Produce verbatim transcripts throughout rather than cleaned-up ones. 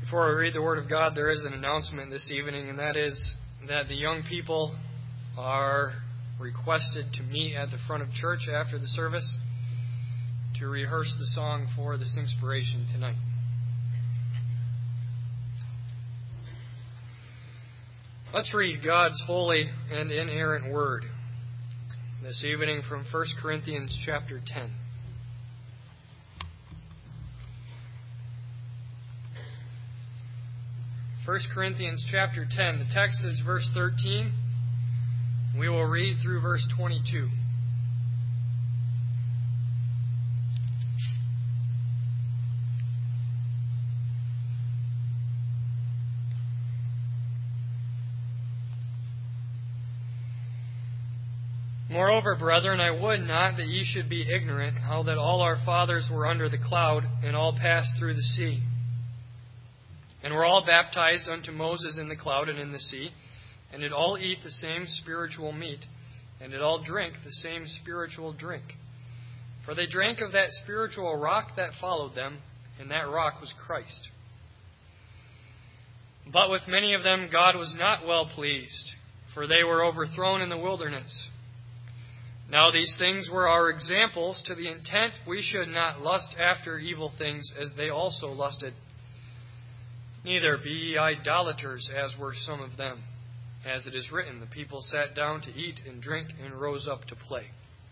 Before we read the Word of God, there is an announcement this evening, and that is that the young people are requested to meet at the front of church after the service to rehearse the song for this inspiration tonight. Let's read God's holy and inerrant Word this evening from First Corinthians chapter ten. First Corinthians chapter ten. The text is verse thirteen. We will read through verse twenty-two. Moreover, brethren, I would not that ye should be ignorant how that all our fathers were under the cloud, and all passed through the sea, and were all baptized unto Moses in the cloud and in the sea, and did all eat the same spiritual meat, and did all drink the same spiritual drink. For they drank of that spiritual rock that followed them, and that rock was Christ. But with many of them God was not well pleased, for they were overthrown in the wilderness. Now these things were our examples, to the intent we should not lust after evil things as they also lusted. Neither be ye idolaters, as were some of them. As it is written, the people sat down to eat and drink, and rose up to play.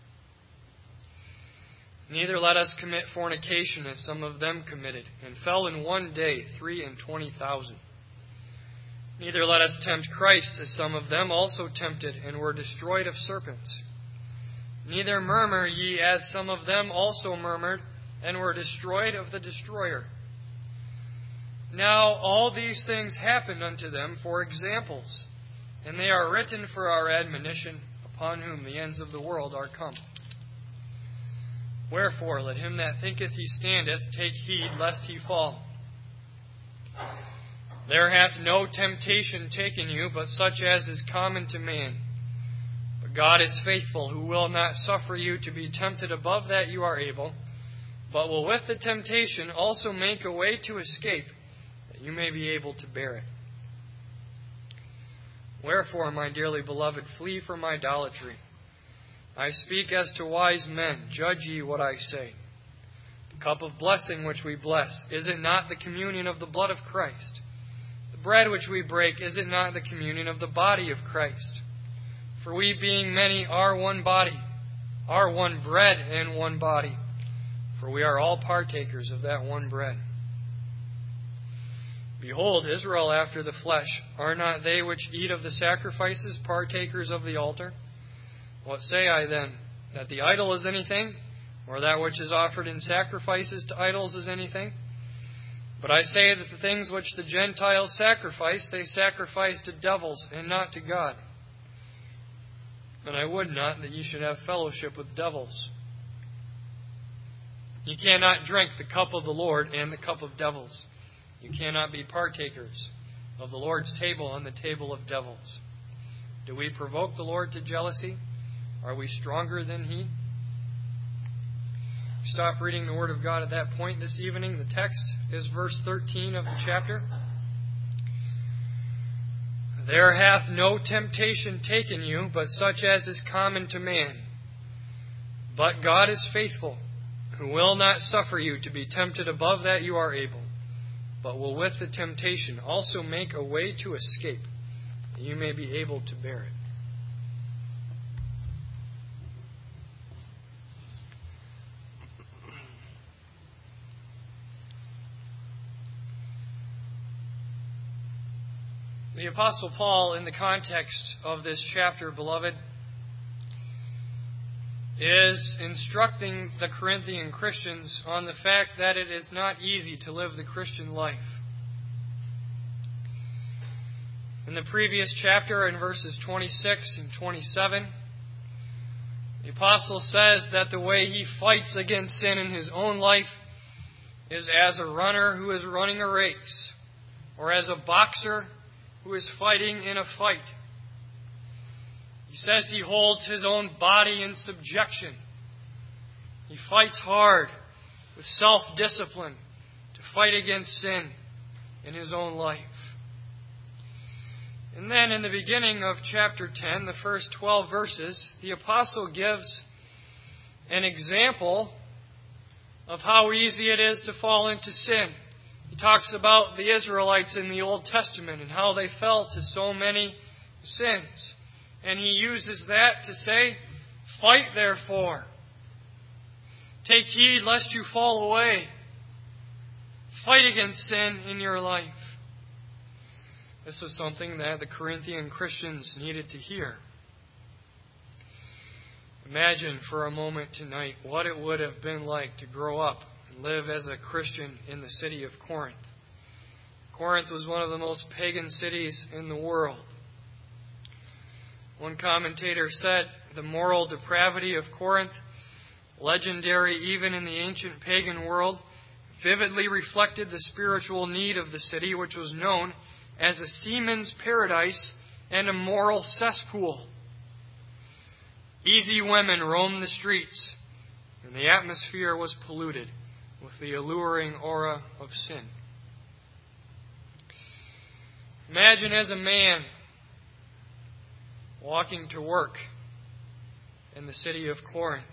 Neither let us commit fornication, as some of them committed, and fell in one day three and twenty thousand. Neither let us tempt Christ, as some of them also tempted, and were destroyed of serpents. Neither murmur ye, as some of them also murmured, and were destroyed of the destroyer. Now all these things happened unto them for examples, and they are written for our admonition, upon whom the ends of the world are come. Wherefore let him that thinketh he standeth take heed lest he fall. There hath no temptation taken you, but such as is common to man. But God is faithful, who will not suffer you to be tempted above that you are able, but will with the temptation also make a way to escape, you may be able to bear it. Wherefore, my dearly beloved, flee from idolatry. I speak as to wise men. Judge ye what I say. The cup of blessing which we bless, is it not the communion of the blood of Christ? The bread which we break, is it not the communion of the body of Christ? For we, being many, are one body, are one bread and one body. For we are all partakers of that one bread. Behold, Israel after the flesh, are not they which eat of the sacrifices partakers of the altar? What say I then? That the idol is anything? Or that which is offered in sacrifices to idols is anything? But I say that the things which the Gentiles sacrifice, they sacrifice to devils, and not to God. And I would not that ye should have fellowship with devils. Ye cannot drink the cup of the Lord and the cup of devils. You cannot be partakers of the Lord's table and the table of devils. Do we provoke the Lord to jealousy? Are we stronger than He? Stop reading the Word of God at that point this evening. The text is verse thirteen of the chapter. There hath no temptation taken you, but such as is common to man. But God is faithful, who will not suffer you to be tempted above that you are able, but will with the temptation also make a way to escape, that you may be able to bear it. The Apostle Paul, in the context of this chapter, beloved, is instructing the Corinthian Christians on the fact that it is not easy to live the Christian life. In the previous chapter, in verses twenty-six and twenty-seven, the Apostle says that the way he fights against sin in his own life is as a runner who is running a race, or as a boxer who is fighting in a fight. He says he holds his own body in subjection. He fights hard with self-discipline to fight against sin. in his own life. And then in the beginning of chapter ten, the first twelve verses, the apostle gives an example of how easy it is to fall into sin. He talks about the Israelites in the Old Testament and how they fell to so many sins. And he uses that to say, fight therefore. Take heed lest you fall away. Fight against sin in your life. This was something that the Corinthian Christians needed to hear. Imagine for a moment tonight what it would have been like to grow up and live as a Christian in the city of Corinth. Corinth was one of the most pagan cities in the world. One commentator said, the moral depravity of Corinth, legendary even in the ancient pagan world, vividly reflected the spiritual need of the city, which was known as a seaman's paradise and a moral cesspool. Easy women roamed the streets, and the atmosphere was polluted with the alluring aura of sin. Imagine as a man walking to work in the city of Corinth,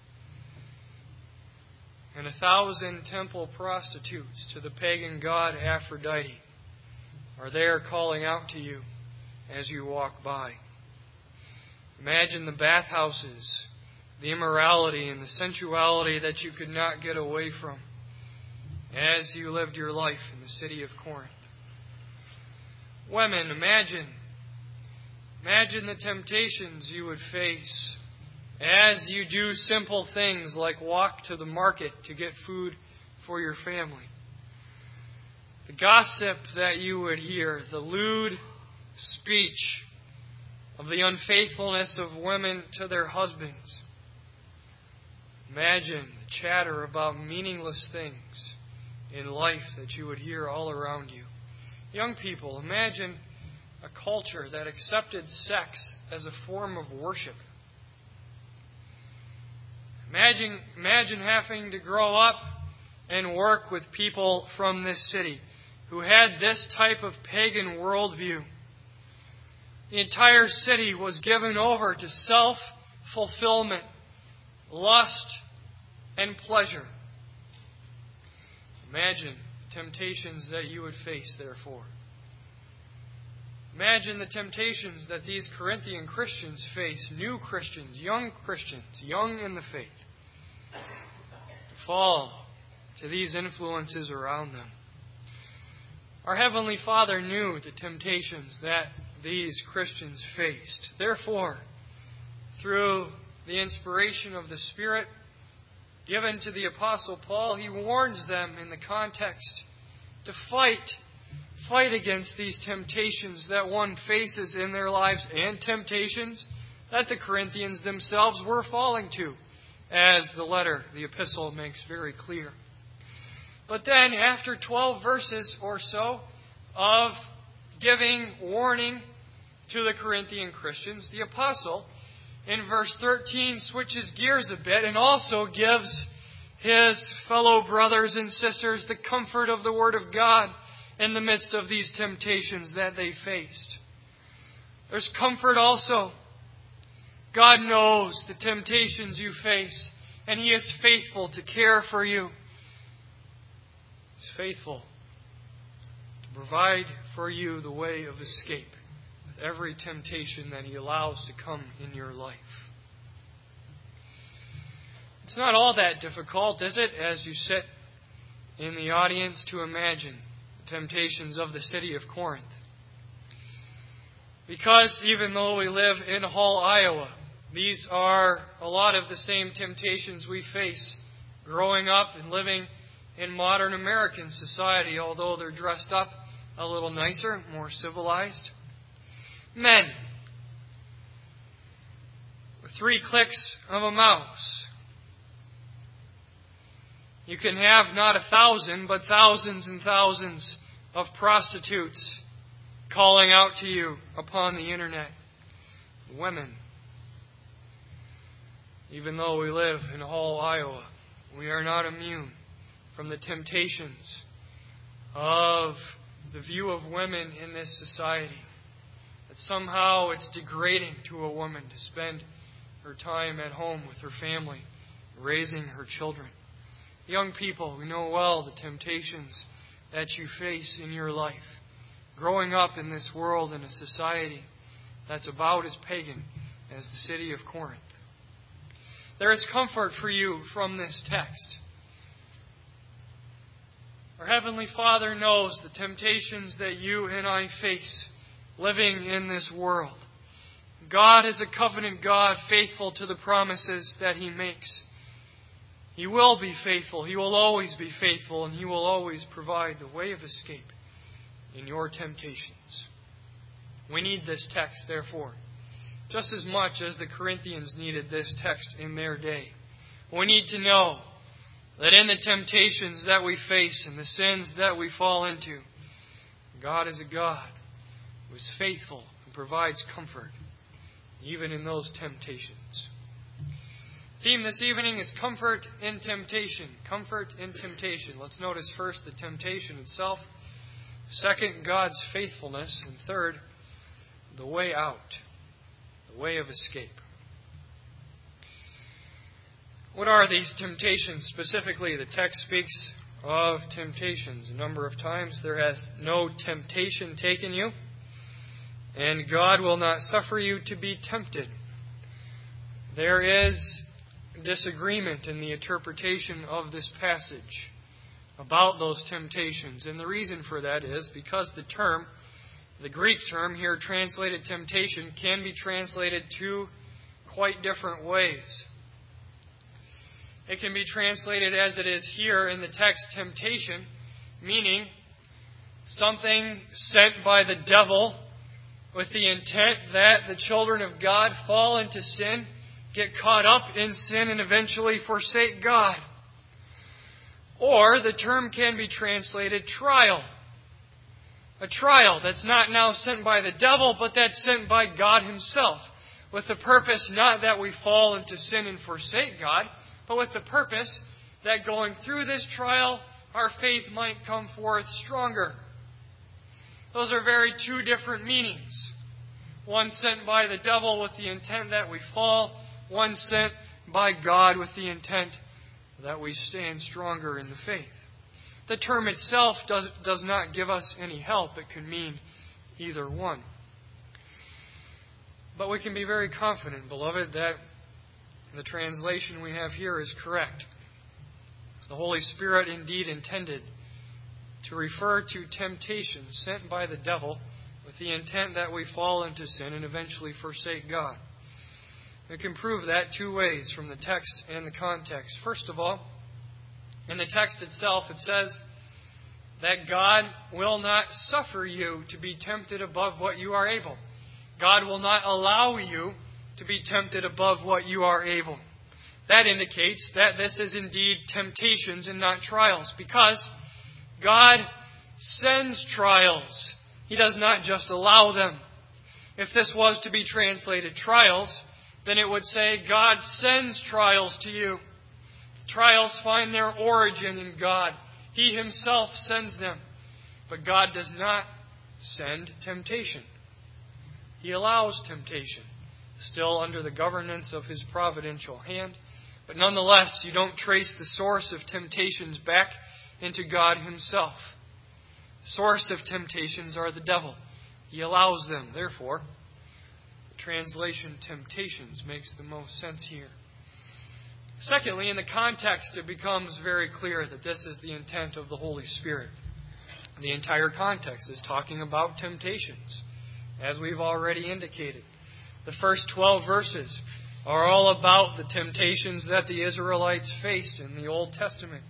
and a thousand temple prostitutes to the pagan god Aphrodite are there calling out to you as you walk by. Imagine the bathhouses, the immorality and the sensuality that you could not get away from as you lived your life in the city of Corinth. Women, imagine, imagine the temptations you would face as you do simple things like walk to the market to get food for your family. The gossip that you would hear, the lewd speech of the unfaithfulness of women to their husbands. Imagine the chatter about meaningless things in life that you would hear all around you. Young people, imagine a culture that accepted sex as a form of worship. Imagine, imagine having to grow up and work with people from this city who had this type of pagan worldview. The entire city was given over to self-fulfillment, lust, and pleasure. Imagine the temptations that you would face, therefore. Imagine the temptations that these Corinthian Christians face, new Christians, young Christians, young in the faith, to fall to these influences around them. Our Heavenly Father knew the temptations that these Christians faced. Therefore, through the inspiration of the Spirit given to the Apostle Paul, he warns them in the context to fight, fight against these temptations that one faces in their lives and temptations that the Corinthians themselves were falling to, as the letter, the epistle, makes very clear. But then, after twelve verses or so of giving warning to the Corinthian Christians, the apostle, in verse thirteen, switches gears a bit and also gives his fellow brothers and sisters the comfort of the Word of God in the midst of these temptations that they faced. There's comfort also. God knows the temptations you face, and He is faithful to care for you. He's faithful to provide for you the way of escape with every temptation that He allows to come in your life. It's not all that difficult, is it, as you sit in the audience, to imagine the temptations of the city of Corinth? Because even though we live in Hall, Iowa, these are a lot of the same temptations we face growing up and living in modern American society, although they're dressed up a little nicer, more civilized. Men, with three clicks of a mouse, you can have not a thousand, but thousands and thousands of prostitutes calling out to you upon the internet. Women, even though we live in Hall, Iowa, we are not immune from the temptations of the view of women in this society. That somehow it's degrading to a woman to spend her time at home with her family, raising her children. Young people, we know well the temptations that you face in your life, growing up in this world in a society that's about as pagan as the city of Corinth. There is comfort for you from this text. Our Heavenly Father knows the temptations that you and I face living in this world. God is a covenant God, faithful to the promises that He makes. He will be faithful. He will always be faithful, and He will always provide the way of escape in your temptations. We need this text, therefore, just as much as the Corinthians needed this text in their day. We need to know that in the temptations that we face and the sins that we fall into, God is a God who is faithful and provides comfort, even in those temptations. The theme this evening is comfort in temptation. Comfort in temptation. Let's notice first the temptation itself. Second, God's faithfulness. And third, the way out. The way of escape. What are these temptations specifically? The text speaks of temptations a number of times. There has no temptation taken you, and God will not suffer you to be tempted. There is disagreement in the interpretation of this passage about those temptations. And the reason for that is because the term, the Greek term here translated temptation, can be translated two quite different ways. It can be translated as it is here in the text, temptation, meaning something sent by the devil with the intent that the children of God fall into sin, get caught up in sin, and eventually forsake God. Or the term can be translated trial. A trial that's not now sent by the devil, but that's sent by God Himself, with the purpose not that we fall into sin and forsake God, but with the purpose that going through this trial, our faith might come forth stronger. Those are very two different meanings. One sent by the devil with the intent that we fall. One sent by God with the intent that we stand stronger in the faith. The term itself does, does not give us any help. It could mean either one. But we can be very confident, beloved, that the translation we have here is correct. The Holy Spirit indeed intended to refer to temptation sent by the devil with the intent that we fall into sin and eventually forsake God. We can prove that two ways from the text and the context. First of all, in the text itself it says that God will not suffer you to be tempted above what you are able. God will not allow you to be tempted above what you are able. That indicates that this is indeed temptations and not trials, because God sends trials. He does not just allow them. If this was to be translated trials, then it would say God sends trials to you. Trials find their origin in God. He Himself sends them. But God does not send temptation. He allows temptation, still under the governance of His providential hand. But nonetheless, you don't trace the source of temptations back into God Himself. The source of temptations are the devil. He allows them. Therefore, the translation temptations makes the most sense here. Secondly, in the context, it becomes very clear that this is the intent of the Holy Spirit. The entire context is talking about temptations, as we've already indicated. The first twelve verses are all about the temptations that the Israelites faced in the Old Testament.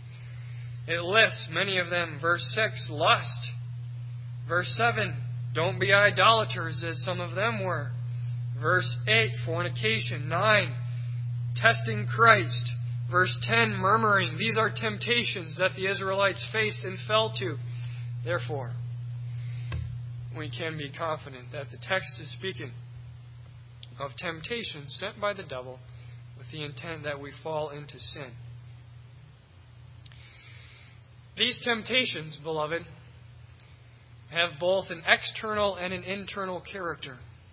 It lists many of them. Verse six, lust. Verse seven, don't be idolaters as some of them were. Verse eight, fornication. nine, testing Christ. Verse ten, murmuring. These are temptations that the Israelites faced and fell to. Therefore, we can be confident that the text is speaking of temptations sent by the devil with the intent that we fall into sin. These temptations, beloved, have both an external and an internal character.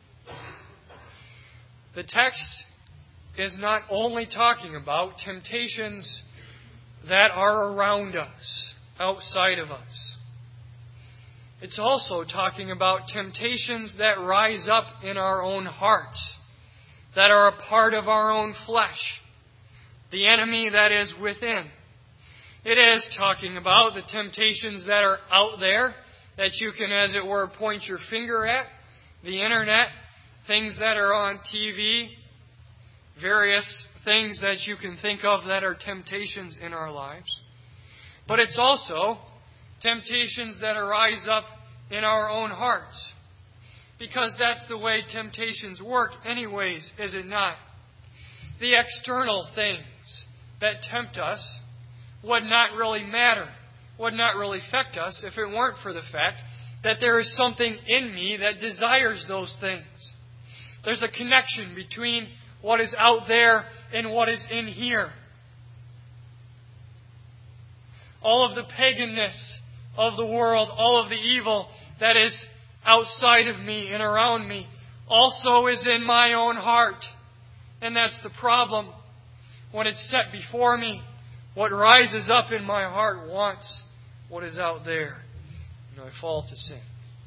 The text is not only talking about temptations that are around us, outside of us. It's also talking about temptations that rise up in our own hearts, that are a part of our own flesh, the enemy that is within. It is talking about the temptations that are out there, that you can, as it were, point your finger at, the internet, things that are on T V, various things that you can think of that are temptations in our lives. But it's also temptations that arise up in our own hearts. Because that's the way temptations work anyways, is it not? The external things that tempt us would not really matter, would not really affect us if it weren't for the fact that there is something in me that desires those things. There's a connection between what is out there and what is in here. All of the paganness of the world, all of the evil that is outside of me and around me, also is in my own heart. And that's the problem. When it's set before me, what rises up in my heart wants what is out there. And I fall to sin.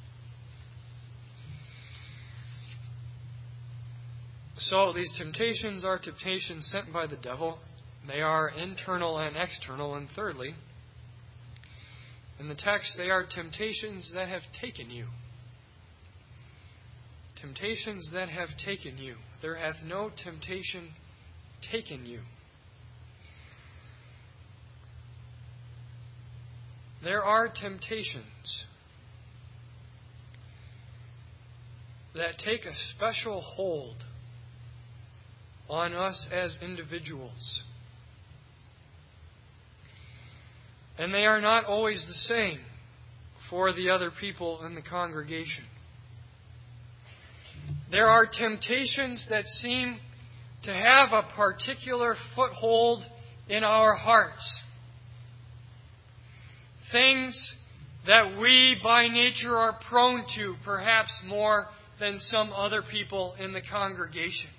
So these temptations are temptations sent by the devil. They are internal and external. And thirdly, in the text, they are temptations that have taken you. Temptations that have taken you. There hath no temptation taken you. There are temptations that take a special hold on us as individuals. And they are not always the same for the other people in the congregation. There are temptations that seem to have a particular foothold in our hearts. Things that we by nature are prone to, perhaps more than some other people in the congregation.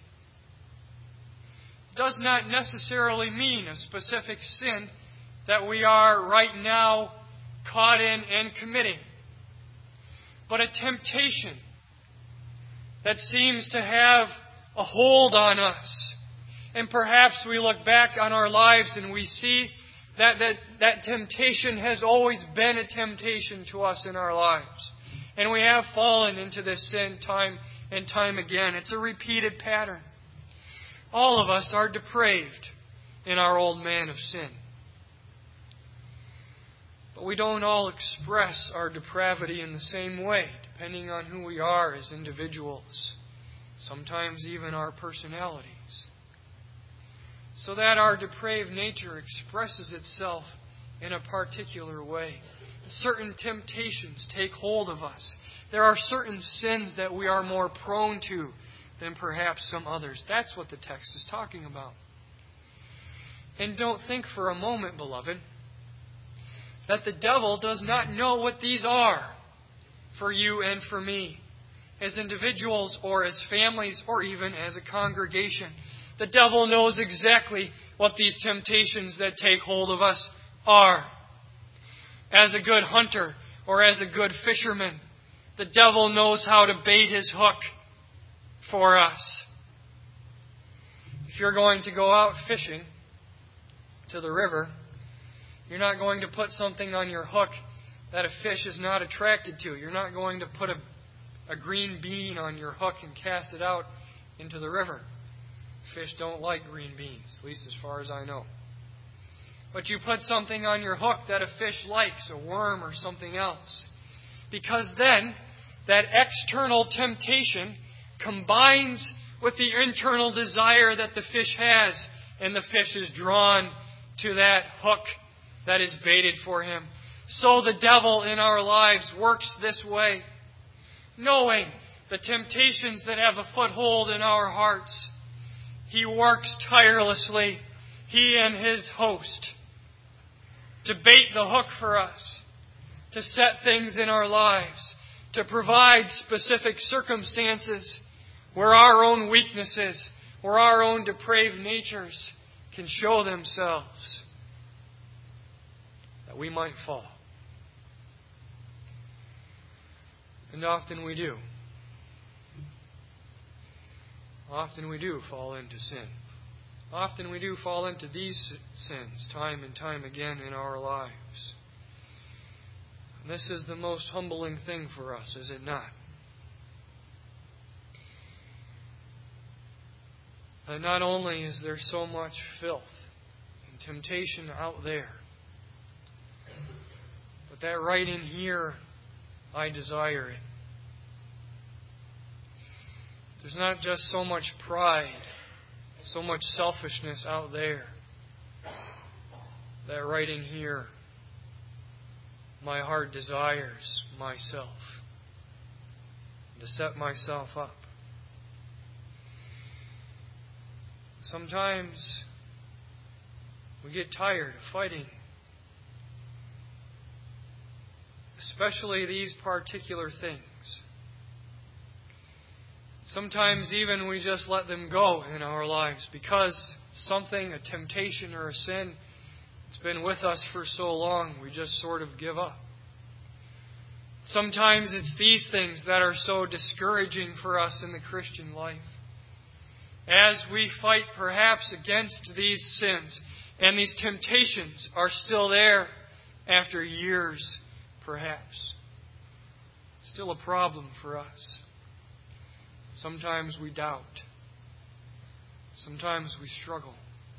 Does not necessarily mean a specific sin that we are right now caught in and committing, but a temptation that seems to have a hold on us. And perhaps we look back on our lives and we see that that, that temptation has always been a temptation to us in our lives. And we have fallen into this sin time and time again. It's a repeated pattern. All of us are depraved in our old man of sin. But we don't all express our depravity in the same way, depending on who we are as individuals. Sometimes even our personalities. So that our depraved nature expresses itself in a particular way. Certain temptations take hold of us. There are certain sins that we are more prone to than perhaps some others. That's what the text is talking about. And don't think for a moment, beloved, that the devil does not know what these are for you and for me, as individuals or as families or even as a congregation. The devil knows exactly what these temptations that take hold of us are. As a good hunter or as a good fisherman, the devil knows how to bait his hook for us. If you're going to go out fishing to the river, you're not going to put something on your hook that a fish is not attracted to. You're not going to put a, a green bean on your hook and cast it out into the river. Fish don't like green beans, at least as far as I know. But you put something on your hook that a fish likes, a worm or something else. Because then, that external temptation combines with the internal desire that the fish has, and the fish is drawn to that hook that is baited for him. So the devil in our lives works this way, knowing the temptations that have a foothold in our hearts. He works tirelessly, he and his host, to bait the hook for us. to set things in our lives, to provide specific circumstances where our own weaknesses, where our own depraved natures can show themselves, that we might fall. And often we do. Often we do fall into sin. Often we do fall into these sins time and time again in our lives. And this is the most humbling thing for us, is it not? That not only is there so much filth and temptation out there, but that right in here, I desire it. There's not just so much pride, so much selfishness out there, that right in here, my heart desires myself, to set myself up. Sometimes we get tired of fighting, especially these particular things. Sometimes even we just let them go in our lives because something, a temptation or a sin, it's been with us for so long, we just sort of give up. Sometimes it's these things that are so discouraging for us in the Christian life. As we fight perhaps against these sins, and these temptations are still there after years, perhaps. Still a problem for us. Sometimes we doubt. Sometimes we struggle.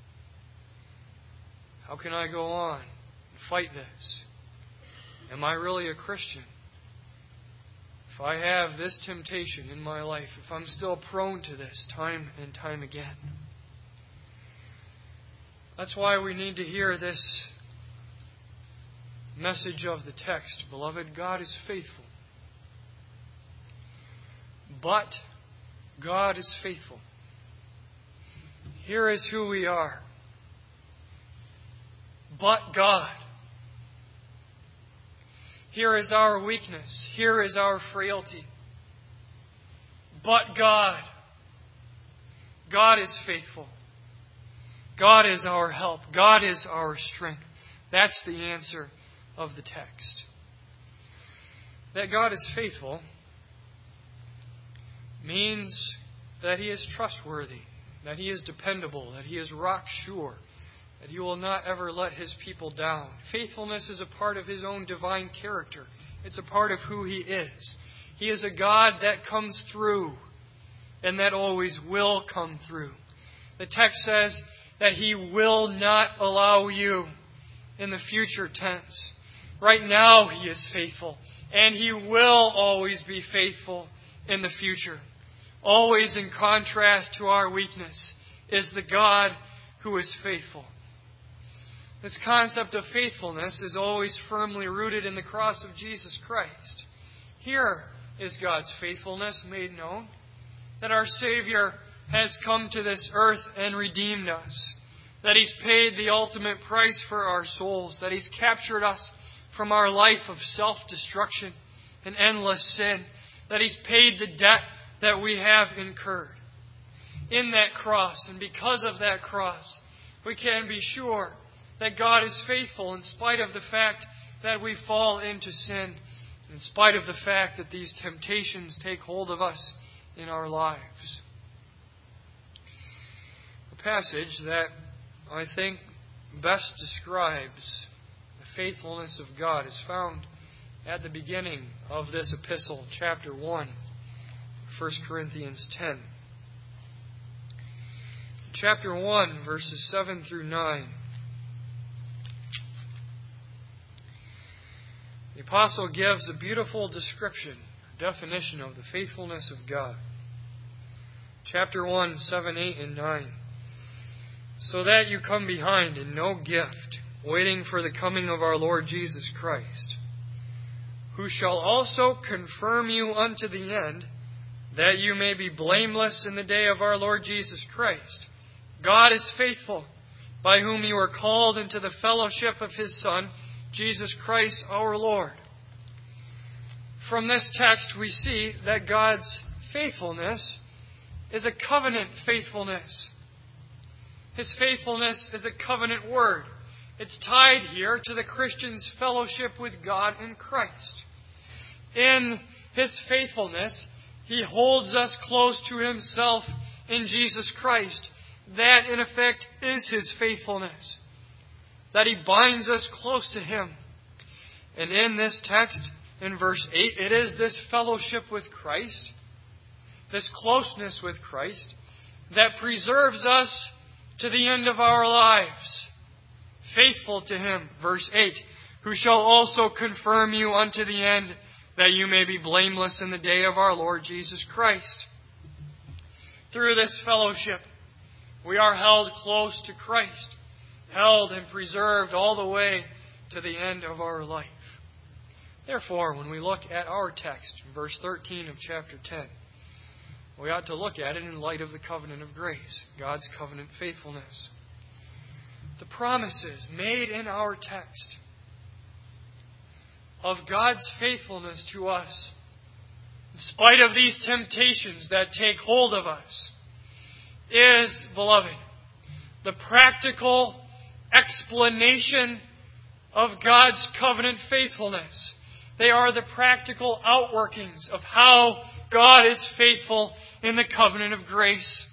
How can I go on and fight this? Am I really a Christian? If I have this temptation in my life, if I'm still prone to this time and time again. That's why we need to hear this message of the text. Beloved, God is faithful. But God is faithful. Here is who we are. But God. Here is our weakness. Here is our frailty. But God. God is faithful. God is our help. God is our strength. That's the answer of the text. That God is faithful means that He is trustworthy, that He is dependable, that He is rock sure, that He will not ever let His people down. Faithfulness is a part of His own divine character. It's a part of who He is. He is a God that comes through and that always will come through. The text says that He will not allow you in the future tense. Right now He is faithful, and He will always be faithful in the future. Always in contrast to our weakness is the God who is faithful. This concept of faithfulness is always firmly rooted in the cross of Jesus Christ. Here is God's faithfulness made known, that our Savior has come to this earth and redeemed us, that He's paid the ultimate price for our souls, that He's captured us from our life of self-destruction and endless sin, that He's paid the debt that we have incurred. In that cross, and because of that cross, we can be sure that God is faithful in spite of the fact that we fall into sin, in spite of the fact that these temptations take hold of us in our lives. The passage that I think best describes the faithfulness of God is found at the beginning of this epistle, chapter one, First Corinthians ten. Chapter one, verses seven through nine. The apostle gives a beautiful description, definition of the faithfulness of God. Chapter one, seven, eight, and nine. So that you come behind in no gift, waiting for the coming of our Lord Jesus Christ, who shall also confirm you unto the end, that you may be blameless in the day of our Lord Jesus Christ. God is faithful, by whom you are called into the fellowship of His Son, Jesus Christ our Lord. from this text we see that God's faithfulness is a covenant faithfulness. His faithfulness is a covenant word. It's tied here to the Christian's fellowship with God in Christ. In His faithfulness, He holds us close to Himself in Jesus Christ. That, in effect, is His faithfulness. That He binds us close to Him. And in this text, in verse eight, it is this fellowship with Christ, this closeness with Christ, that preserves us to the end of our lives. Faithful to Him, verse eight, who shall also confirm you unto the end, that you may be blameless in the day of our Lord Jesus Christ. Through this fellowship, we are held close to Christ, held and preserved all the way to the end of our life. Therefore, when we look at our text, verse thirteen of chapter ten, we ought to look at it in light of the covenant of grace, God's covenant faithfulness. The promises made in our text of God's faithfulness to us, in spite of these temptations that take hold of us, is, beloved, the practical explanation of God's covenant faithfulness. They are the practical outworkings of how God is faithful in the covenant of grace.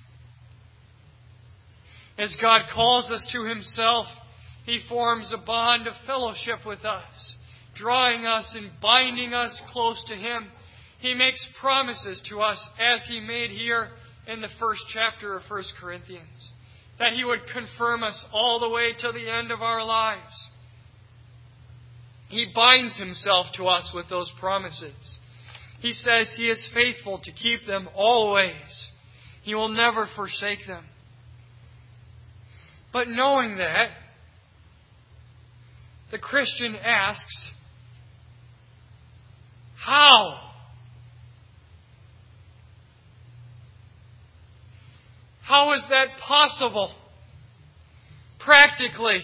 As God calls us to Himself, He forms a bond of fellowship with us, drawing us and binding us close to Him. He makes promises to us, as He made here in the first chapter of First Corinthians, that He would confirm us all the way to the end of our lives. He binds Himself to us with those promises. He says He is faithful to keep them always. He will never forsake them. But knowing that, the Christian asks, how? How is that possible? Practically.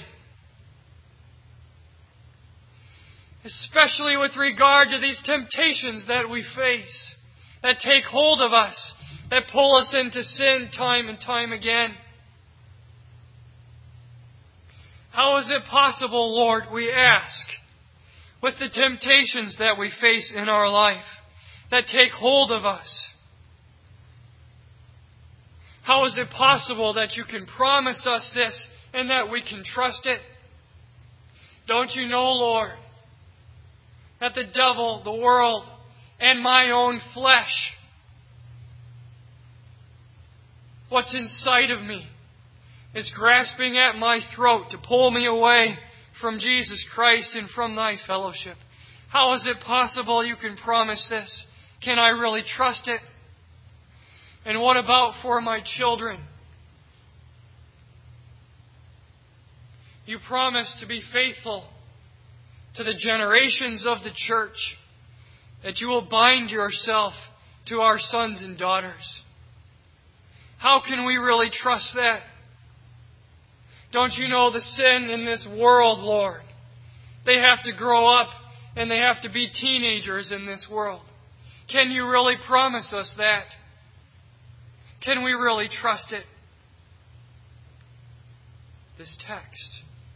Especially with regard to these temptations that we face, that take hold of us, that pull us into sin time and time again. How is it possible, Lord, we ask, with the temptations that we face in our life, that take hold of us? How is it possible that You can promise us this and that we can trust it? Don't You know, Lord, that the devil, the world, and my own flesh, what's inside of me, is grasping at my throat to pull me away from Jesus Christ and from Thy fellowship? How is it possible You can promise this? Can I really trust it? And what about for my children? You promise to be faithful to the generations of the church, that You will bind Yourself to our sons and daughters. How can we really trust that? Don't You know the sin in this world, Lord? They have to grow up and they have to be teenagers in this world. Can You really promise us that? Can we really trust it? This text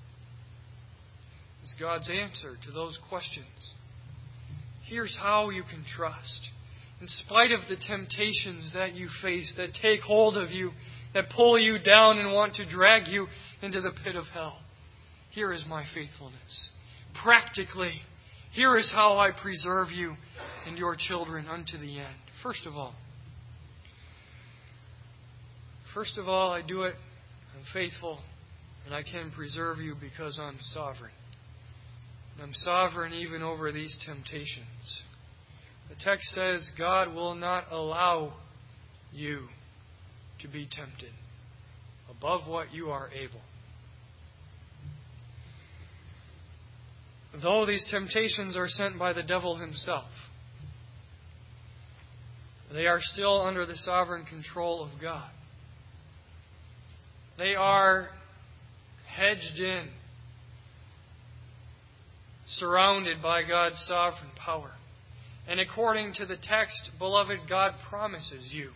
is God's answer to those questions. Here's how you can trust. In spite of the temptations that you face, that take hold of you, that pull you down and want to drag you into the pit of hell, here is My faithfulness. Practically, here is how I preserve you and your children unto the end. First of all, First of all, I do it, I'm faithful, and I can preserve you because I'm sovereign. And I'm sovereign even over these temptations. The text says God will not allow you to be tempted above what you are able. Though these temptations are sent by the devil himself, they are still under the sovereign control of God. They are hedged in, surrounded by God's sovereign power. And according to the text, beloved, God promises you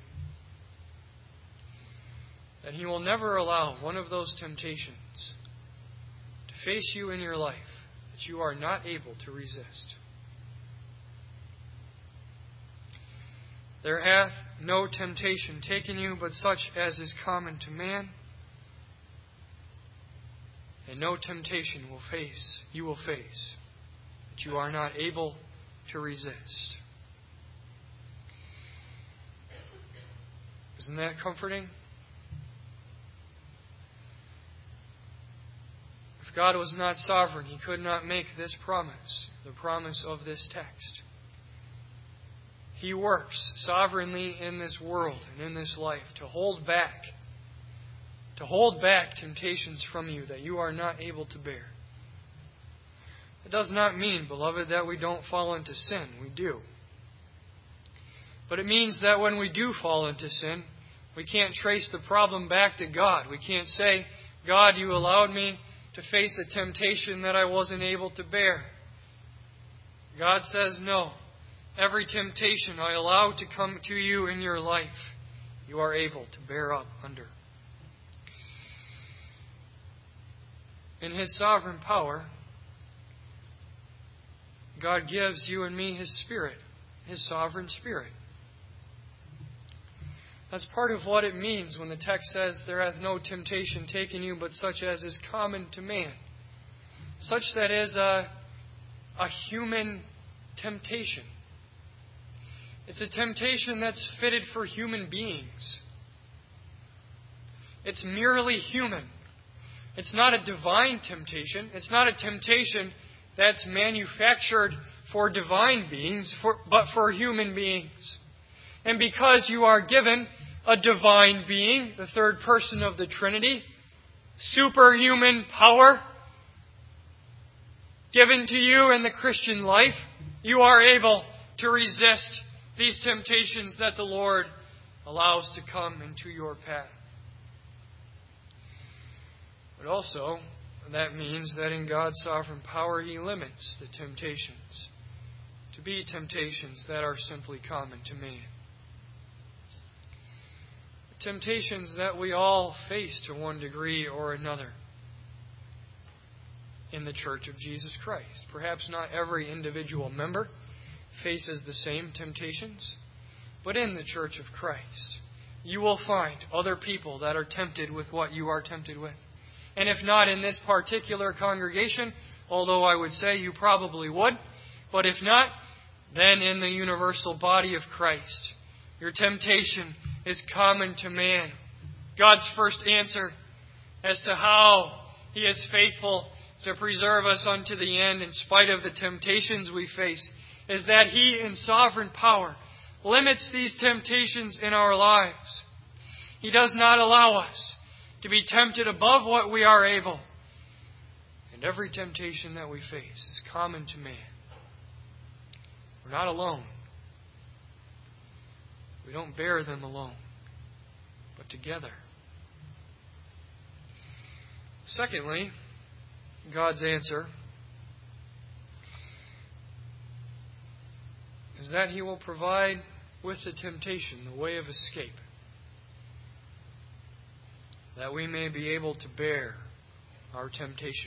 that He will never allow one of those temptations to face you in your life that you are not able to resist. There hath no temptation taken you but such as is common to man, and no temptation will face you will face that you are not able to resist. Isn't that comforting? If God was not sovereign, He could not make this promise, the promise of this text. He works sovereignly in this world and in this life to hold back, to hold back temptations from you that you are not able to bear. It does not mean, beloved, that we don't fall into sin. We do. But it means that when we do fall into sin, we can't trace the problem back to God. We can't say, God, you allowed me to face a temptation that I wasn't able to bear. God says, no. Every temptation I allow to come to you in your life, you are able to bear up under. In His sovereign power, God gives you and me His Spirit, His sovereign Spirit. That's part of what it means when the text says, there hath no temptation taken you but such as is common to man. Such that is a, a human temptation. It's a temptation that's fitted for human beings. It's merely human. It's not a divine temptation. It's not a temptation that's manufactured for divine beings, for, but for human beings. And because you are given a divine being, the third person of the Trinity, superhuman power given to you in the Christian life, you are able to resist these temptations that the Lord allows to come into your path. But also, that means that in God's sovereign power, He limits the temptations to be temptations that are simply common to man. Temptations that we all face to one degree or another in the Church of Jesus Christ. Perhaps not every individual member faces the same temptations, but in the Church of Christ, you will find other people that are tempted with what you are tempted with. And if not in this particular congregation, although I would say you probably would, but if not, then in the universal body of Christ, your temptation is common to man. God's first answer as to how He is faithful to preserve us unto the end in spite of the temptations we face is that He, in sovereign power, limits these temptations in our lives. He does not allow us to be tempted above what we are able. And every temptation that we face is common to man. We're not alone. We don't bear them alone, but together. Secondly, God's answer is that He will provide with the temptation the way of escape, that we may be able to bear our temptation.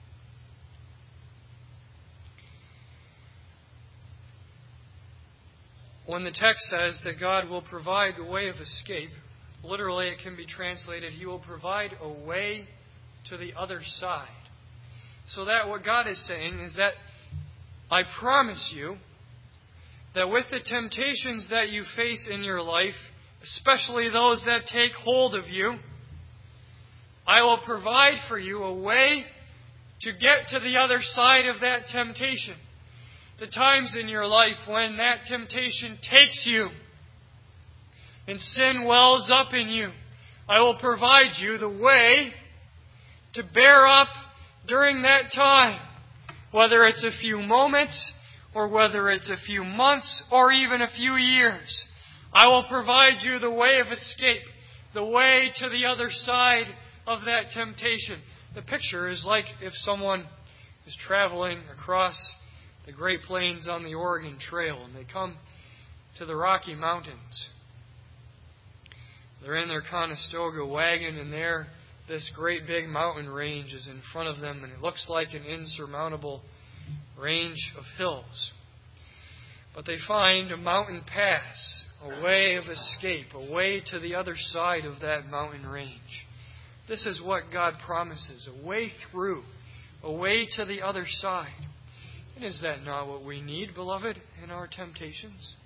When the text says that God will provide the way of escape, literally it can be translated, He will provide a way to the other side. So that what God is saying is that I promise you that with the temptations that you face in your life, especially those that take hold of you, I will provide for you a way to get to the other side of that temptation. The times in your life when that temptation takes you and sin wells up in you, I will provide you the way to bear up during that time. Whether it's a few moments or whether it's a few months or even a few years, I will provide you the way of escape, the way to the other side of that temptation. The picture is like if someone is traveling across the Great Plains on the Oregon Trail, and they come to the Rocky Mountains. They're in their Conestoga wagon, and there, this great big mountain range is in front of them, and it looks like an insurmountable range of hills. But they find a mountain pass, a way of escape, a way to the other side of that mountain range. This is what God promises, a way through, a way to the other side. And is that not what we need, beloved, in our temptations?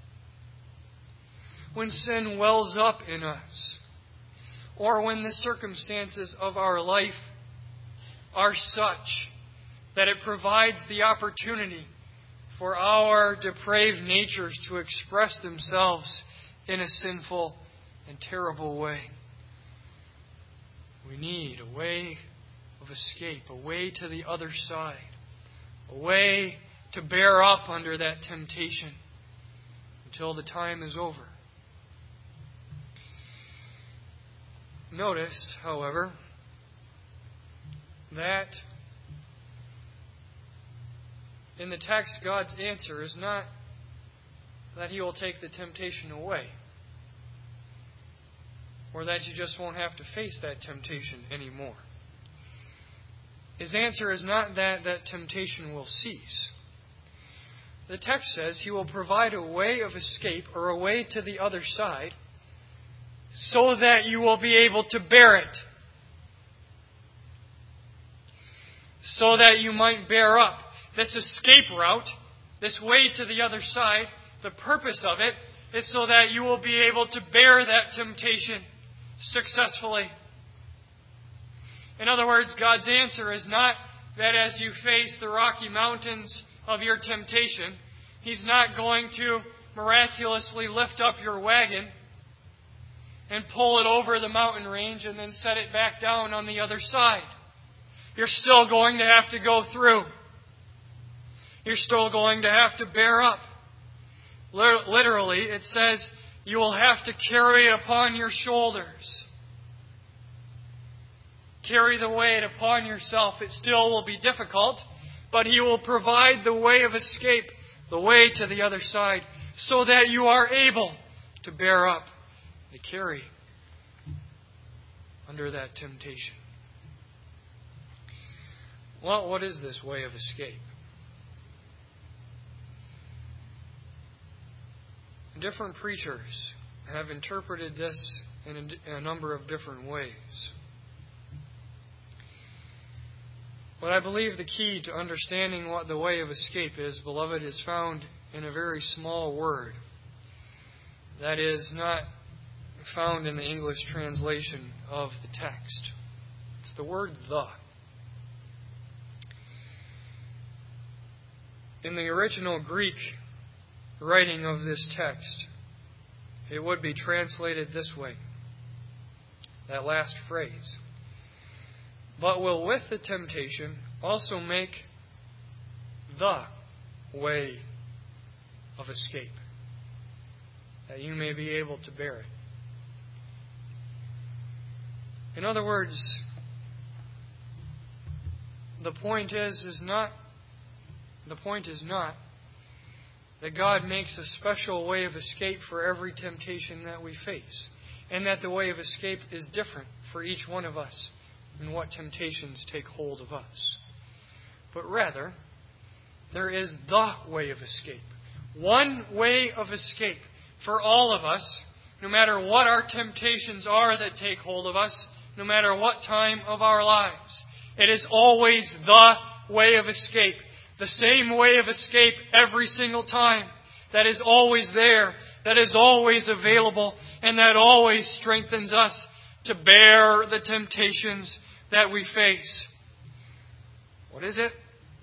When sin wells up in us, or when the circumstances of our life are such that it provides the opportunity for our depraved natures to express themselves in a sinful and terrible way. We need a way of escape, a way to the other side, a way to bear up under that temptation until the time is over. Notice, however, that in the text, God's answer is not that He will take the temptation away, or that you just won't have to face that temptation anymore. His answer is not that that temptation will cease. The text says He will provide a way of escape, or a way to the other side, so that you will be able to bear it. So that you might bear up. This escape route, this way to the other side, the purpose of it is so that you will be able to bear that temptation successfully. In other words, God's answer is not that as you face the Rocky Mountains of your temptation, He's not going to miraculously lift up your wagon and pull it over the mountain range and then set it back down on the other side. You're still going to have to go through. You're still going to have to bear up. Literally, it says you will have to carry it upon your shoulders. Carry the weight upon yourself. It still will be difficult, but He will provide the way of escape, the way to the other side, so that you are able to bear up, to carry under that temptation. Well, what is this way of escape? Different preachers have interpreted this in a, in a number of different ways. But I believe the key to understanding what the way of escape is, beloved, is found in a very small word that is not found in the English translation of the text. It's the word "the." In the original Greek writing of this text, it would be translated this way, that last phrase. But will with the temptation also make the way of escape, that you may be able to bear it. In other words, the point is, is not the point is not that God makes a special way of escape for every temptation that we face, and that the way of escape is different for each one of us and what temptations take hold of us. But rather, there is the way of escape. One way of escape for all of us, no matter what our temptations are that take hold of us, no matter what time of our lives. It is always the way of escape. The same way of escape every single time. That is always there. That is always available. And that always strengthens us to bear the temptations that we face. What is it?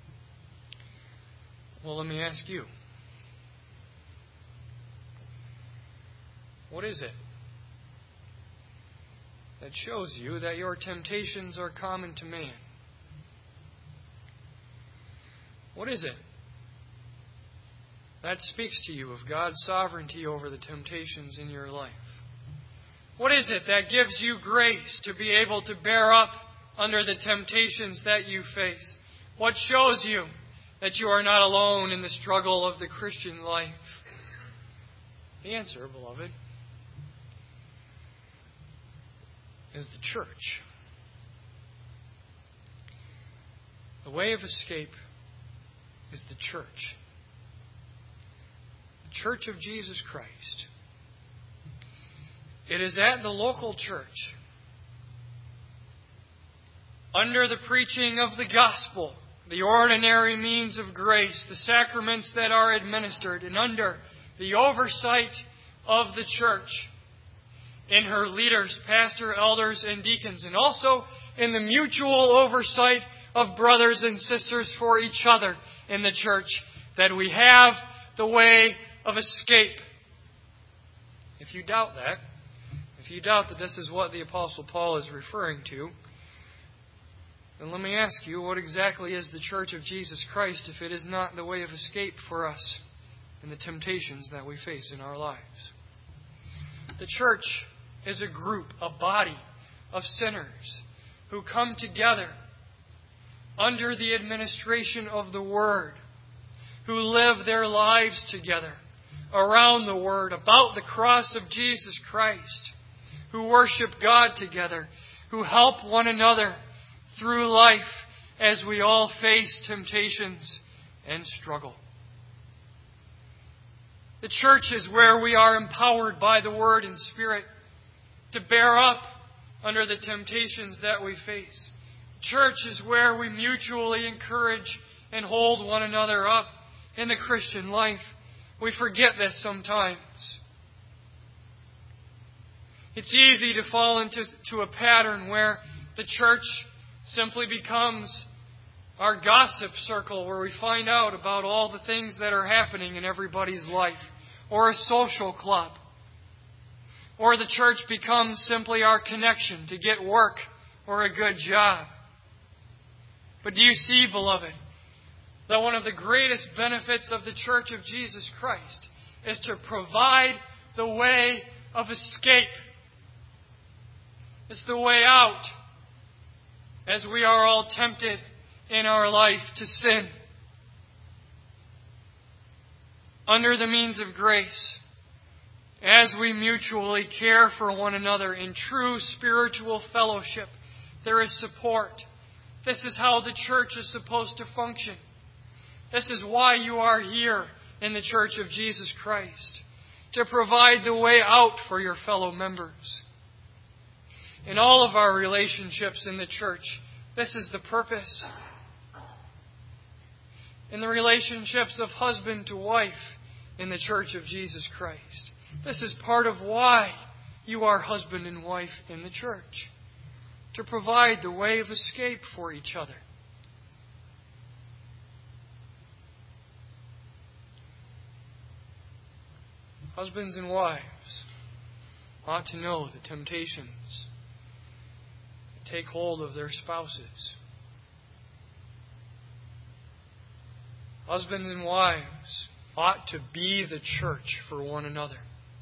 Well, let me ask you. What is it that shows you that your temptations are common to man? What is it that speaks to you of God's sovereignty over the temptations in your life? What is it that gives you grace to be able to bear up under the temptations that you face? What shows you that you are not alone in the struggle of the Christian life? The answer, beloved, is the church. The way of escape is the church. The Church of Jesus Christ. It is at the local church, under the preaching of the gospel, the ordinary means of grace, the sacraments that are administered, and under the oversight of the church, in her leaders, pastor, elders, and deacons, and also in the mutual oversight of brothers and sisters for each other in the church, that we have the way of escape. If you doubt that, if you doubt that this is what the Apostle Paul is referring to, then let me ask you, what exactly is the Church of Jesus Christ if it is not the way of escape for us in the temptations that we face in our lives? The church is a group, a body of sinners who come together under the administration of the Word, who live their lives together around the Word, about the cross of Jesus Christ, who worship God together, who help one another through life as we all face temptations and struggle. The church is where we are empowered by the Word and Spirit to bear up under the temptations that we face. Church is where we mutually encourage and hold one another up in the Christian life. We forget this sometimes. It's easy to fall into to a pattern where the church simply becomes our gossip circle, where we find out about all the things that are happening in everybody's life, or a social club. Or the church becomes simply our connection to get work or a good job. But do you see, beloved, that one of the greatest benefits of the Church of Jesus Christ is to provide the way of escape. It's the way out as we are all tempted in our life to sin. Under the means of grace, as we mutually care for one another in true spiritual fellowship, there is support. This is how the church is supposed to function. This is why you are here in the Church of Jesus Christ, to provide the way out for your fellow members. In all of our relationships in the church, this is the purpose. In the relationships of husband to wife in the Church of Jesus Christ, this is part of why you are husband and wife in the church, to provide the way of escape for each other. Husbands and wives ought to know the temptations that take hold of their spouses. Husbands and wives ought to be the church for one another.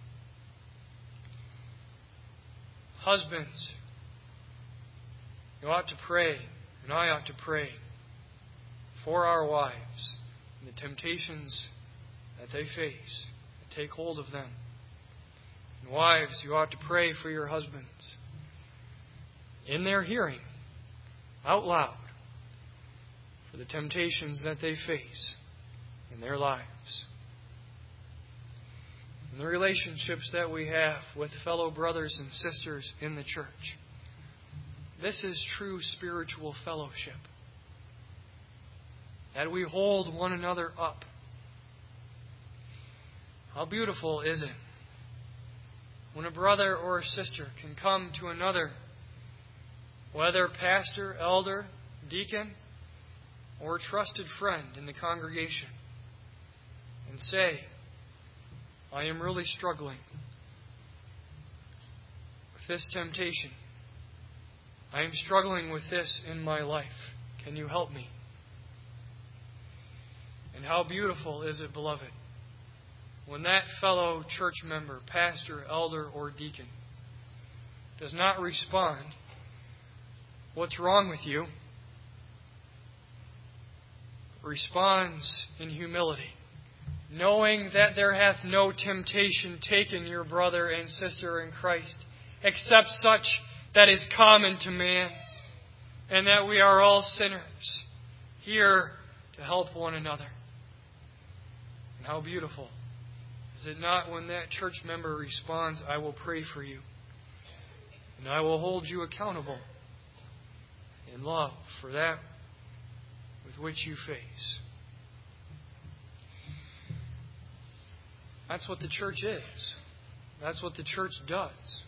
Husbands, you ought to pray, and I ought to pray for our wives and the temptations that they face, and take hold of them. And wives, you ought to pray for your husbands in their hearing, out loud, for the temptations that they face in their lives. And the relationships that we have with fellow brothers and sisters in the church. This is true spiritual fellowship. That we hold one another up. How beautiful is it when a brother or a sister can come to another, whether pastor, elder, deacon, or a trusted friend in the congregation, and say, I am really struggling with this temptation. I am struggling with this in my life. Can you help me? And how beautiful is it, beloved, when that fellow church member, pastor, elder, or deacon does not respond, what's wrong with you? responds in humility, knowing that there hath no temptation taken your brother and sister in Christ, except such that is common to man, and that we are all sinners, here to help one another. And how beautiful is it not when that church member responds, I will pray for you, and I will hold you accountable in love for that with which you face. That's what the church is. That's what the church does.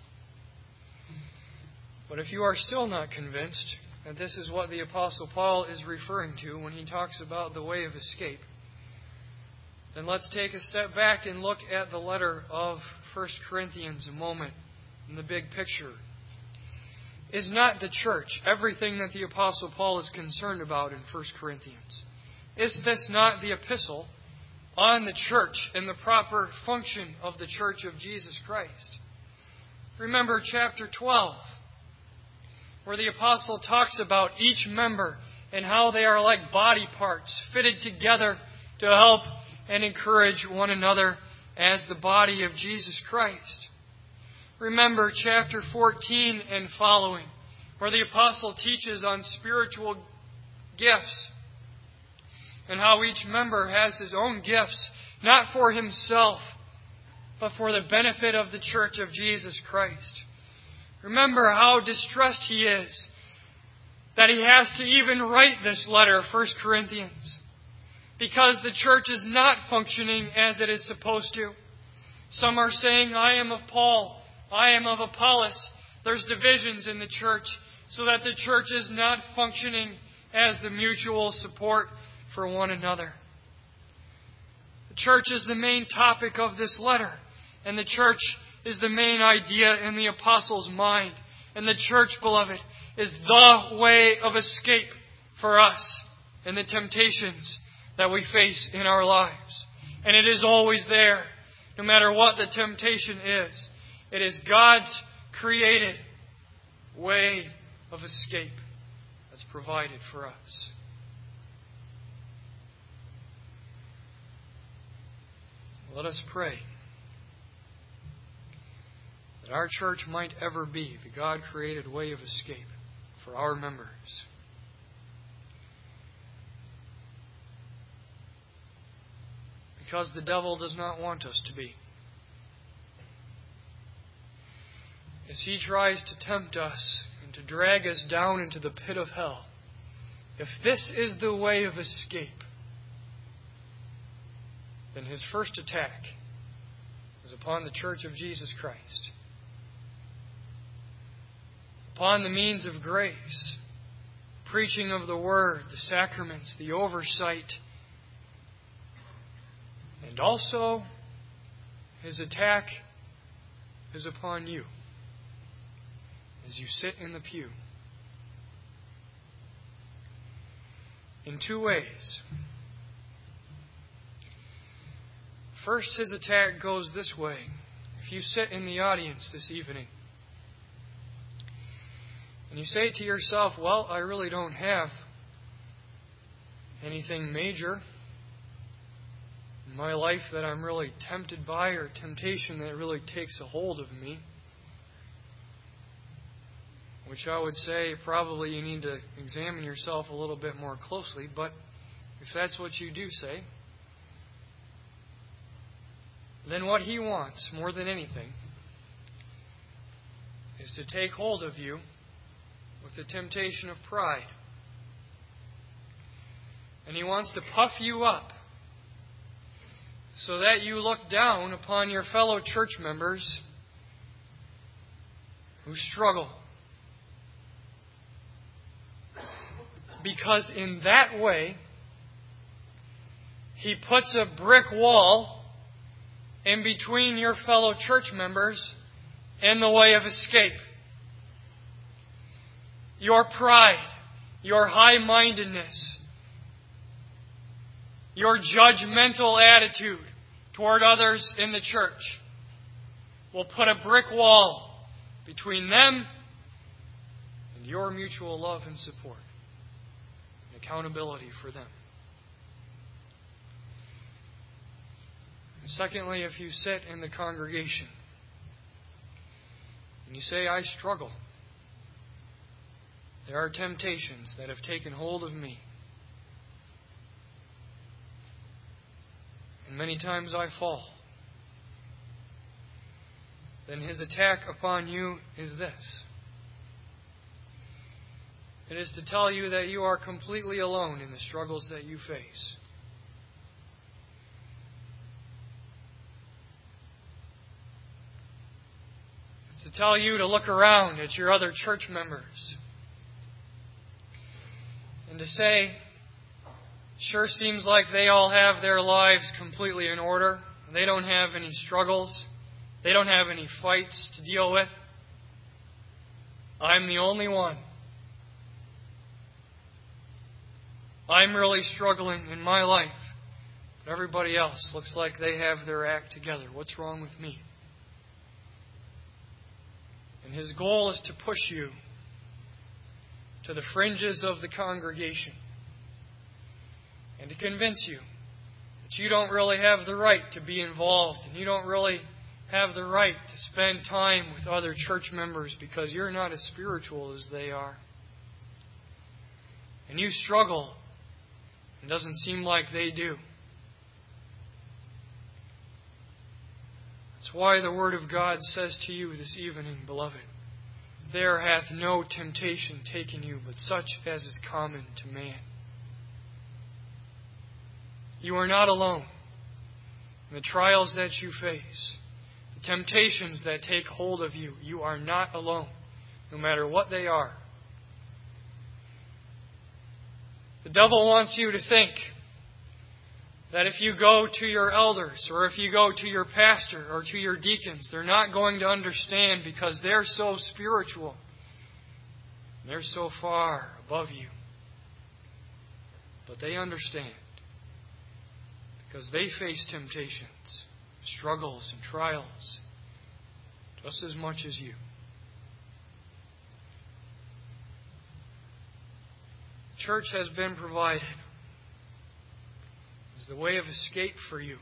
But if you are still not convinced that this is what the Apostle Paul is referring to when he talks about the way of escape, then let's take a step back and look at the letter of First Corinthians a moment in the big picture. Is not the church everything that the Apostle Paul is concerned about in First Corinthians? Is this not the epistle on the church and the proper function of the church of Jesus Christ? Remember chapter twelve, where the apostle talks about each member and how they are like body parts fitted together to help and encourage one another as the body of Jesus Christ. Remember chapter fourteen and following, where the apostle teaches on spiritual gifts and how each member has his own gifts, not for himself, but for the benefit of the church of Jesus Christ. Remember how distressed he is that he has to even write this letter, First Corinthians, because the church is not functioning as it is supposed to. Some are saying, I am of Paul, I am of Apollos. There's divisions in the church so that the church is not functioning as the mutual support for one another. The church is the main topic of this letter, and the church is the main idea in the apostle's mind. And the church, beloved, is the way of escape for us in the temptations that we face in our lives. And it is always there, no matter what the temptation is. It is God's created way of escape that's provided for us. Let us pray that our church might ever be the God-created way of escape for our members. Because the devil does not want us to be. As he tries to tempt us and to drag us down into the pit of hell, if this is the way of escape, then his first attack is upon the church of Jesus Christ, upon the means of grace, preaching of the Word, the sacraments, the oversight, and also his attack is upon you as you sit in the pew. In two ways. First, his attack goes this way. If you sit in the audience this evening and you say to yourself, well, I really don't have anything major in my life that I'm really tempted by, or temptation that really takes a hold of me, which I would say probably you need to examine yourself a little bit more closely. But if that's what you do say, then what he wants more than anything is to take hold of you with the temptation of pride. And he wants to puff you up so that you look down upon your fellow church members who struggle. Because in that way, he puts a brick wall in between your fellow church members and the way of escape. Your pride, your high-mindedness, your judgmental attitude toward others in the church will put a brick wall between them and your mutual love and support and accountability for them. And secondly, if you sit in the congregation and you say, I struggle, there are temptations that have taken hold of me, and many times I fall, then His attack upon you is this. It is to tell you that you are completely alone in the struggles that you face. It's to tell you to look around at your other church members and to say, sure seems like they all have their lives completely in order. They don't have any struggles. They don't have any fights to deal with. I'm the only one. I'm really struggling in my life. But everybody else looks like they have their act together. What's wrong with me? And His goal is to push you to the fringes of the congregation and to convince you that you don't really have the right to be involved and you don't really have the right to spend time with other church members because you're not as spiritual as they are. And you struggle. It doesn't seem like they do. That's why the Word of God says to you this evening, beloved, there hath no temptation taken you, but such as is common to man. You are not alone in the trials that you face. Temptations that take hold of you, you are not alone, no matter what they are. The devil wants you to think that if you go to your elders or if you go to your pastor or to your deacons, they're not going to understand because they're so spiritual. They're so far above you. But they understand because they face temptations, struggles and trials just as much as you. Church has been provided as the way of escape for you.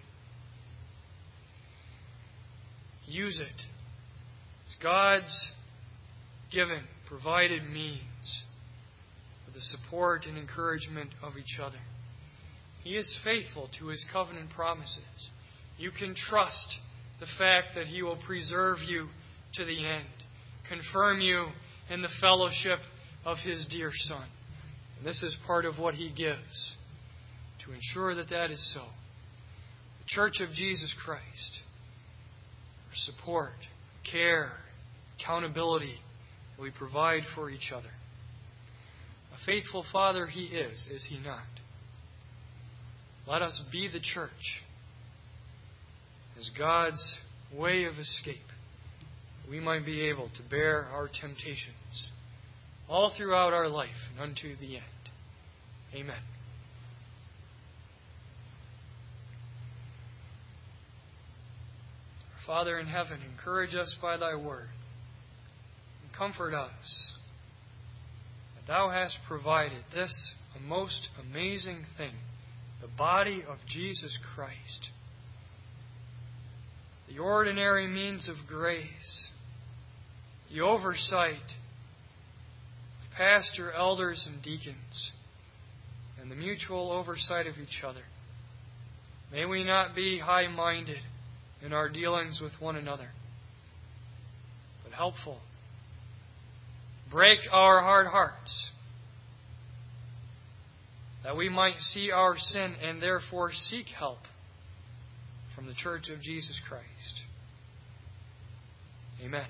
Use it. It's God's given, provided means for the support and encouragement of each other. He is faithful to His covenant promises. You can trust the fact that He will preserve you to the end, confirm you in the fellowship of His dear Son. And this is part of what He gives to ensure that that is so. The Church of Jesus Christ, for support, care, accountability that we provide for each other. A faithful Father He is, is He not? Let us be the church as God's way of escape. We might be able to bear our temptations all throughout our life and unto the end. Amen. Our Father in heaven, encourage us by Thy word and comfort us that Thou hast provided this a most amazing thing, the body of Jesus Christ. The ordinary means of grace, the oversight of pastor, elders, and deacons, and the mutual oversight of each other. May we not be high-minded in our dealings with one another, but helpful. Break our hard hearts, that we might see our sin and therefore seek help from the Church of Jesus Christ. Amen.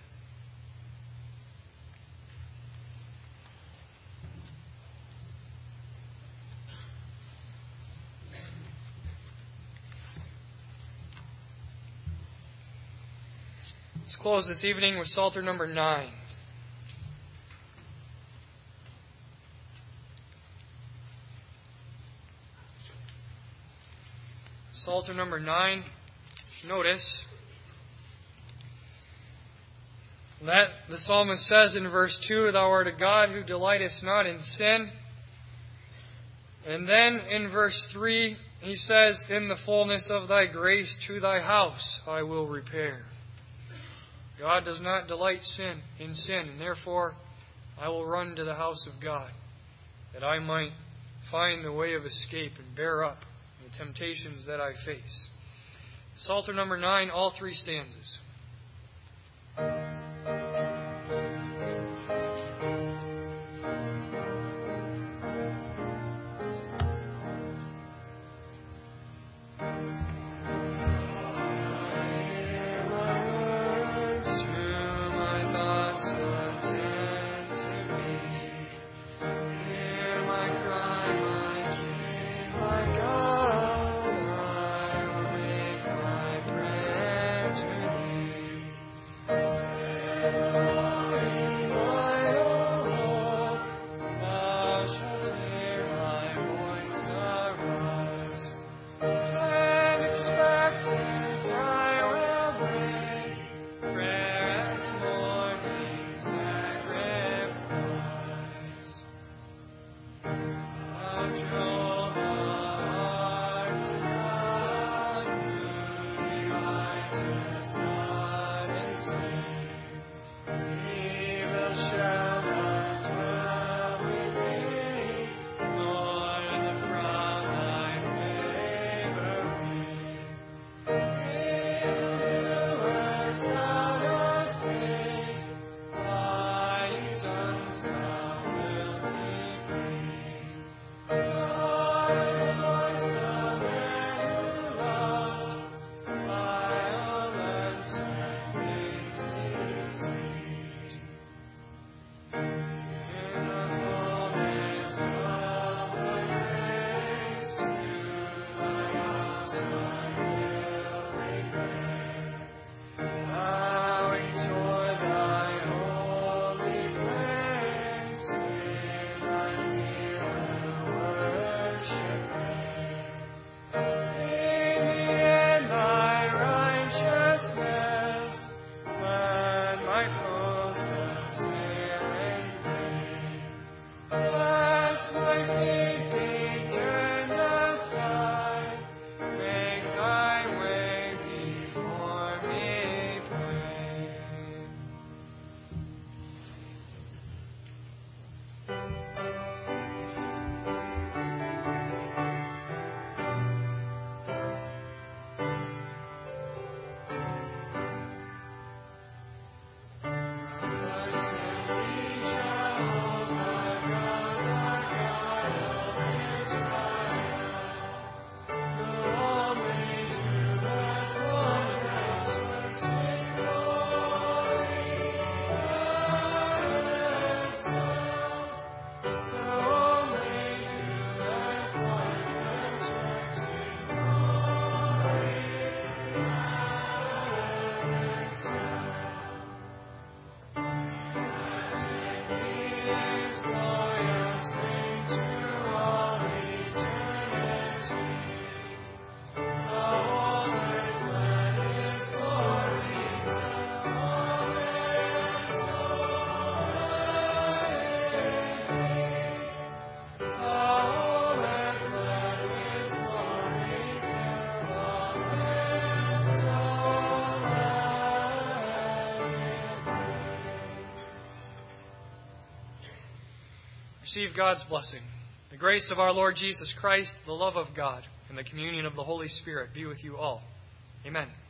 Let's close this evening with Psalter number nine. Psalter number nine. Notice that the psalmist says in verse two, Thou art a God who delightest not in sin. And then in verse three, He says, in the fullness of thy grace to thy house I will repair. God does not delight sin in sin, and therefore I will run to the house of God, that I might find the way of escape and bear up the temptations that I face. Psalter number nine, all three stanzas. Receive God's blessing. The grace of our Lord Jesus Christ, the love of God, and the communion of the Holy Spirit be with you all. Amen.